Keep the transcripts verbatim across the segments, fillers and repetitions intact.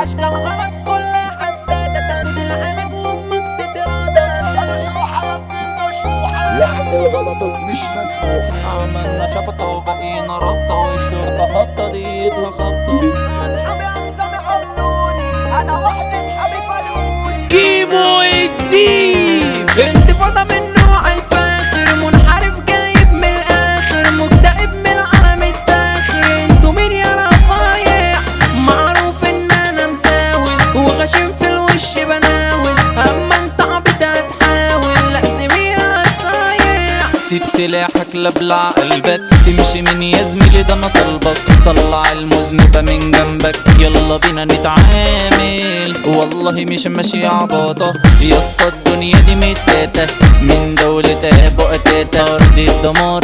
اشكال غلط كلها حسادة، تاخد العلاج وامك تتراضى. انا شبح يا ابن المشروحة، يعني الغلطات مش مسموحة. عملنا شبطة وبقينا رابطة، والشرطة خبطة ديتها خبطة. اصحابي اقسامي عملوني، انا وحدي اصحابي فلوني. كيمو الديب انتفاضة من نوع الفاخر، منحرف جايب من الاخر، مكتئب من العالم الساخر. انتوا مين يا رفايع؟ معروف ان انا مساول وغشيم في الوش بناول، اما انت عبيط هتحاول، لا زميلك صايع. سيب سلاحك لبلع قلبك، تمشي من يا زميلي ده انا طلبك. طلع المذنبة من جنبك، يلا بينا نتعامل. والله مش ماشي عباطة يا اسطى، الدنيا دي متفاتة من دولة ابو قتاتة، ارض الدمار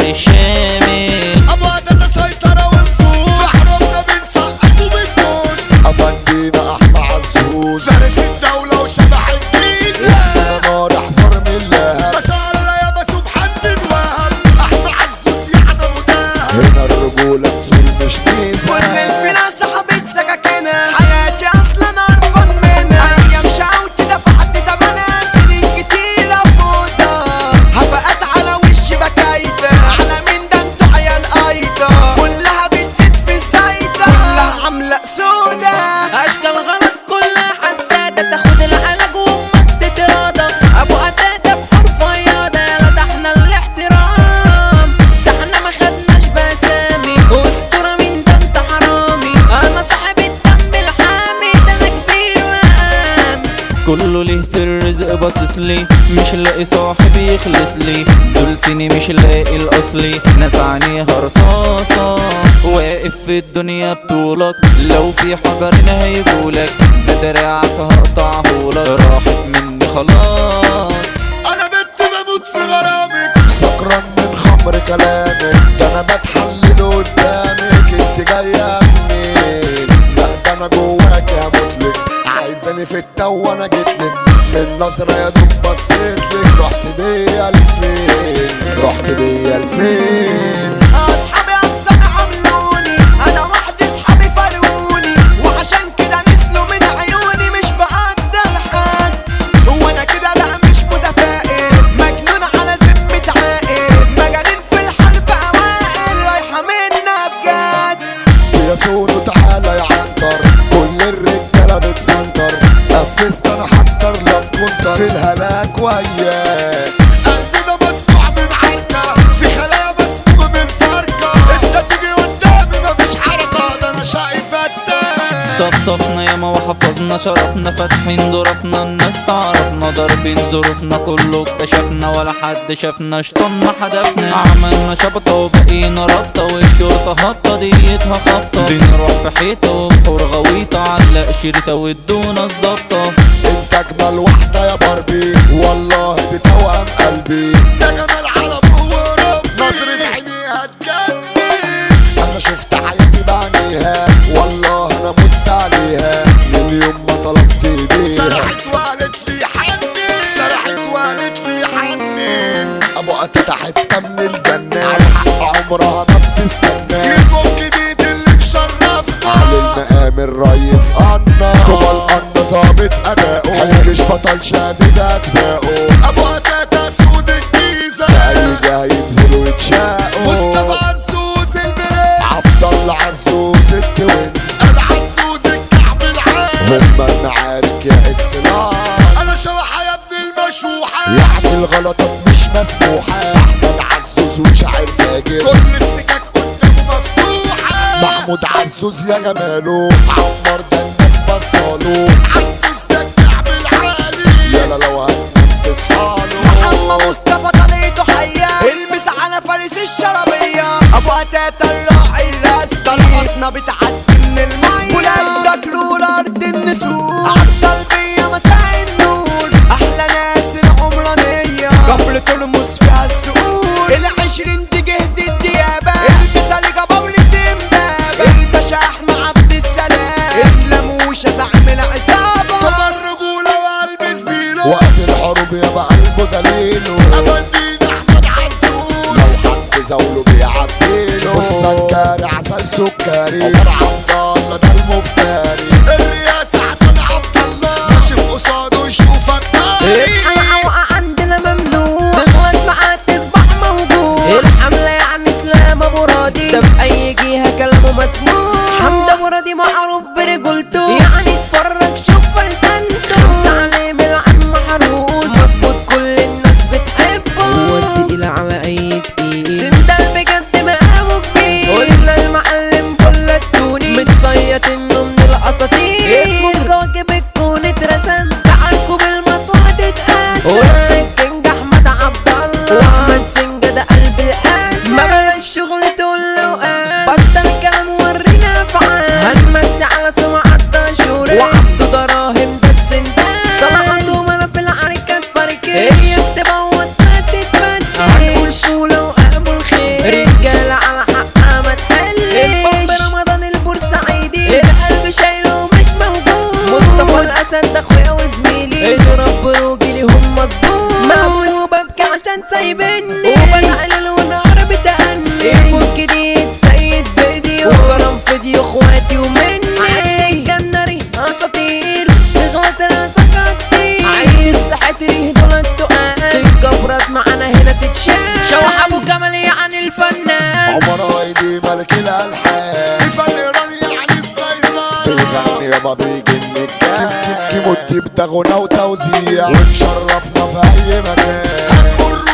الشامل. ابو قتاتة سيطرة ونفوس، في حرمنا بنسقف وبندوس. افندينا احمى عزوز، فارس الدولة وشبح الجيزة. اسمنا نار احذر من اللهب، ما شاء الله يا مسوب حد الوهب. احمى عزوز يعني ابو دهب، هنا الرجولة تزول مش ميزة. كل الفينا صاحبت سكاكينها، حياتي اصلا قرفان منها. ايام شقاوتي دفعت تمنها، سنين كتيرة فوضى. هفقات على وشي بكايدة، على مين ده انتوا عيال قايدة. كلها بتزيد في الزايدة، كلها عاملة سودا. اشكال غلط كلها حسادة، تاخد العلاج وامك تتراضى. ابو قتاتة بحور فياضة، يلا ده احنا الاحترام، ده احنا ما خدناش بسامي. اسطورة مين ده انت حرامي، انا صاحب الدم الحامي، ده انا كبير وقام. كله ليه في الرزق باصص لي، مش لاقي صاحب يخلص لي. دول سني مش لاقي الاصلي، ناس عينيها رصاصة. واقف في الدنيا بطولك، لو في حجر هنا هيجولك، ده دراعك هقطعهولك. راحت مني خلاص، انا بنت بموت في غرامك، سكران من خمر كلامك. ده انا بتحلل قدامك، انت جاية منين؟ لا ده انا جواك هموتلك، عايزاني في التو وانا جيتلك. من نظرة يا دوب بصيتلك، رحت بيا لفين؟ رحت بيا لفين؟ اصحابي اقسامي عملوني، انا وحدي اصحابي فلوني. وعشان كده نزلوا من عيوني، مش بقدر حد. هو انا كده لا مش متفائل، مجنون على ذمة عاقل. مجانين في الحرب اوائل، رايحة منا بجد. يا سونو تعالى يا عنتر، كل الرجالة بتسنتر. نفذت انا حكر لك كنت في الهلاك وياك. قلبنا مسموع من عركة، في خلايا مسمومة من فركة. انت تيجي قدامي مفيش حركة، ده انا شقي فتاك. صفصفنا ياما وحفظنا شرفنا، فاتحين ظروفنا الناس تعرفنا، ضاربين ظروفنا كله اكتشفنا، ولا حد شافنا شطنا حدفنا. عملنا شبطة وبقينا رابطة، والشرطة هبطة ديتها خبطة. بنروح في حيطة وبحور غويطة، علق شريطة وادونا الظبطة. انت اجمل واحدة يا باربي، والله بتوأم قلبي. ده جمال على فوق ربي، نظرة عينيها تجنن. انا شفت حياتي بعينيها، والله انا مت عليها. من يوم ما طلبت ايديها، سرحت وقالت لي حنن، سرحت وقالت لي حنن. ابو قتاتة حتة من الجنة، على حق عمرها ما بتستنى. يفك ايد اللي مشرفنا، على المقام الريس قنا. كوبا القنا ظابط اداؤه، حنكش بطل شادد اجزاؤه. ابو قتاتة سود الجيزة، في اي جهة ينزلوا يتشاقوا. مصطفى عزوز البرنس، عبد الله عزوز التوينز، العزوز الكعب العالي. هما المعارك يا اكسلان، انا شبح يا ابن المشوحة، يعني الغلطات مش مسموحة. احمد عزوز وشاعر فاجر، كل السكك قدامه مفتوحة. محمود عزوز يا جماله، عمر ده الناس بصاله. عزوز ده الكعب العالي، يلا لو هتنام تصحاله. محمد مصطفى طليته حية، المس على فارس الشرابية. ابو قتاتة الراعي الرسمي، طلقتنا بتعدي من المية. ولاد دكرور ارض النسور، عالطلبية مساء النور. احلى ناس العمرانية، كفر ترمس فيها السقور. العشرين دي جهد الديابة، المثال جبابرة امبابة. الباشا احمد عبد السلام، اسلام وشا زعم العصابة. طب الرجولة وقلب زميله، وقت الحروب يبقى قلبه دليله. افندينا احمد عزوز، لو حد زاوله بيعديله. والسكري عسل سكري، عمر عبد الله ده المفتري. الرئاسة حسن ده اخويا وزميلي اضرب بروجي ليهم مظبوط مقبول وببكي عشان سايبني وبزعل ونهار بتأني الفوق جديد سيد فيديو وكرم فيديو اخواتي ومني عندك الناري اساطير تغلط راسك كتير عيد السحاتري دول التقال تتكبرت معانا هنا تتشال شوح ابو كمال يعني الفنان عمر ايدي ملك الالحان الفن ايراني يعني السيطرة بيغني يابا بيجي النجاح كيموتي بتغنى وتوزيع ونشرفنا في اي مكان